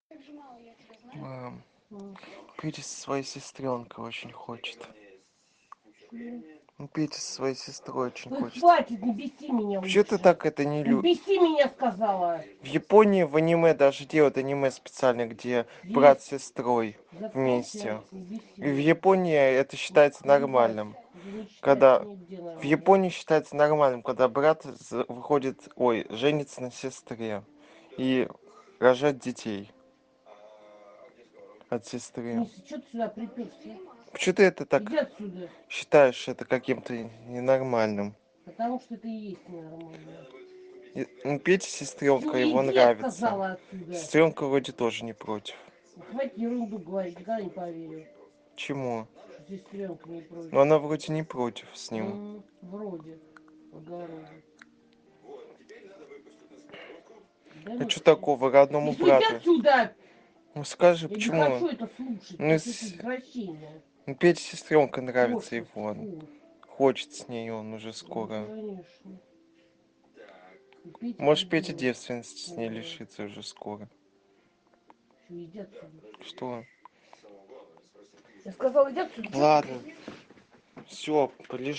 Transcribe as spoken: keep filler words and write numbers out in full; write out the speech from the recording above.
Мам, М. Петя со своей сестренкой очень хочет. М. Ну, Петя со своей сестрой очень Ой, хочет. хватит, не беси меня Почему ты лучше. так это не Не любишь? беси меня, сказала. В Японии в аниме даже делают аниме специально, где брат Есть. с сестрой Заткнись, вместе. не беси И в меня. Японии это считается Ебать. нормальным. Уже не считается Когда нигде в нормально. Японии считается нормальным, когда брат за- выходит, ой, женится на сестре и рожает детей от сестры. Миша, что ты сюда приперся? Почему ты это Иди так отсюда. считаешь это каким-то ненормальным? Потому что это и есть ненормально. И- Ну, Петя Все, сестренка, его иди, я нравится. сказала отсюда. Сестренка вроде тоже не против. Хватит ерунду говорить, никогда не поверю. Чему? Что сестренка не против. Но она вроде не против с ним. М, вроде. В огороде. Да, А что Миша? такого родному Миша, иди брату? отсюда! Ну скажи, Я не почему? хочу это слушать, Ну, какие-то с... извращения. ну Пете сестренка нравится Пошлость, его. Он фу. хочет с ней, он уже Ну, скоро. конечно. И Петя Может, Петя придурок. девственности с ней Полный. лишится уже скоро. Все, иди отсюда. Что? Я сказала, иди отсюда. Чё ты Ладно. Все, полежи.